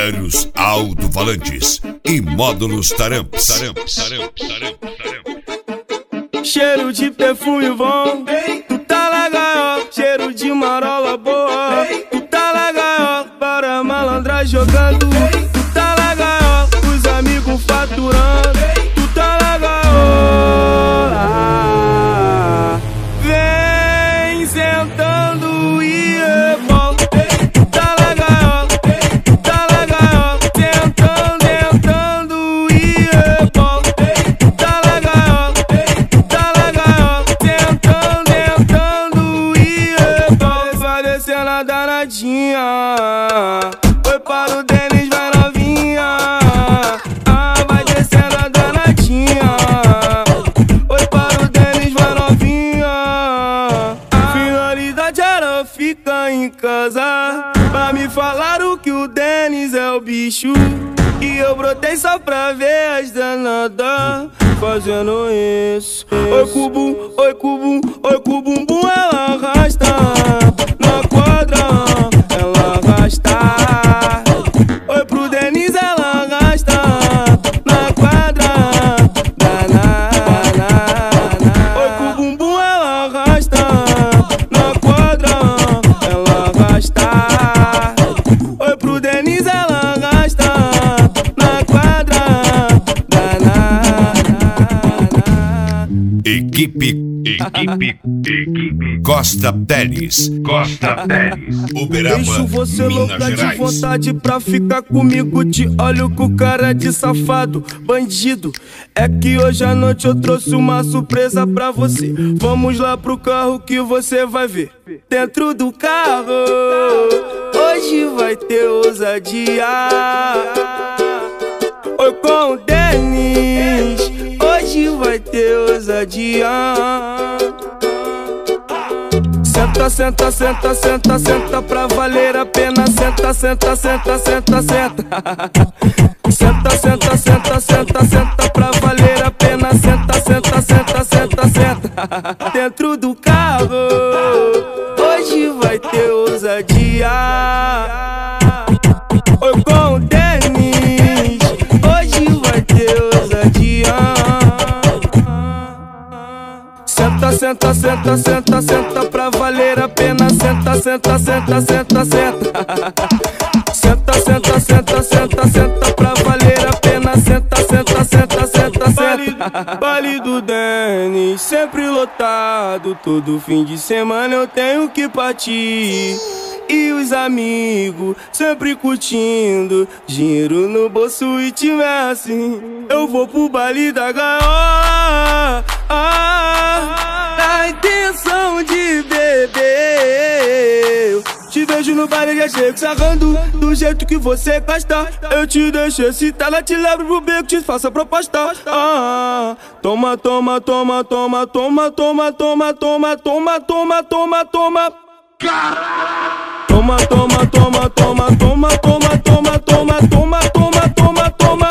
Vários alto-falantes e módulos taramps. Cheiro de perfume bom, tu tá na gaiola. Cheiro de marola boa, tu tá na gaiola. Para malandra jogando, tu tá na gaiola. Os amigos faturando, tu tá na gaiola. Vem sentando e rebola. Tu tá na gaiola, tu tá na gaiola. Sentando e rebola. Tu tá na gaiola, tu tá na gaiola. Sentando e rebola. Vai descendo a danadinha. Foi para o Denis, vai novinha. Vai descendo a danadinha. Foi para o Denis, vai novinha. Finalidade era ficar em casa. Pra me falar o que o Denis é o bicho. E eu brotei só pra ver as danadas fazendo isso. Oi cubum, oi cubum, oi cubumbum. Ela arrasta na quadra, ela arrasta. Oi pro Denis, ela arrasta na quadra. Oi cubumbum, ela arrasta na quadra, ela arrasta. Oi pro Denis, ela arrasta na quadra. Equipe Costa Teles. Uberaba, Deixo você Minas louca de Gerais. vontade pra ficar comigo. Te olho com cara de safado, bandido. É que hoje à noite eu trouxe uma surpresa pra você. Vamos lá pro carro que você vai ver. Dentro do carro, hoje vai ter ousadia. Oi com o Denis, hoje vai ter ousadia. Senta, senta, senta, senta, senta pra valer a pena. Senta, senta, senta, senta, senta. Senta, senta, senta, senta, senta pra valer a pena. Senta, senta, senta, senta, senta. Dentro do carro, hoje vai ter ousadia. Oi com o Denis, hoje vai ter ousadia. Senta, senta, senta, senta, senta pra valer a pena. Senta, senta, senta, senta, senta. Senta, senta, senta, senta, senta pra valer a pena. Senta, senta, senta, senta, senta. Baile do Denis, sempre lotado. Todo fim de semana eu tenho que partir. E os amigos sempre curtindo. Dinheiro no bolso e tiver assim, eu vou pro baile da gaiola. Na intenção de beber. Te vejo no baile, já chego sarrando do jeito que você gosta. Eu te deixo excitada, te levo pro beco, te faço a proposta. Toma, toma, toma, toma, toma, toma, toma, toma, toma, toma, toma, toma. Toma, toma, toma, toma, toma, toma, toma, toma, toma, toma, toma, toma.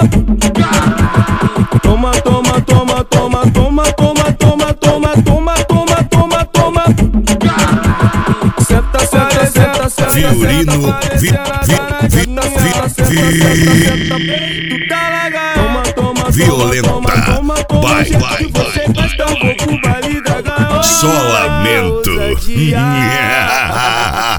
Toma, toma, toma, toma, toma, toma, toma, toma, toma, toma, toma, toma. Senta, senta, senta, senta. Fiorino, Violenta. Vai. Só lamento.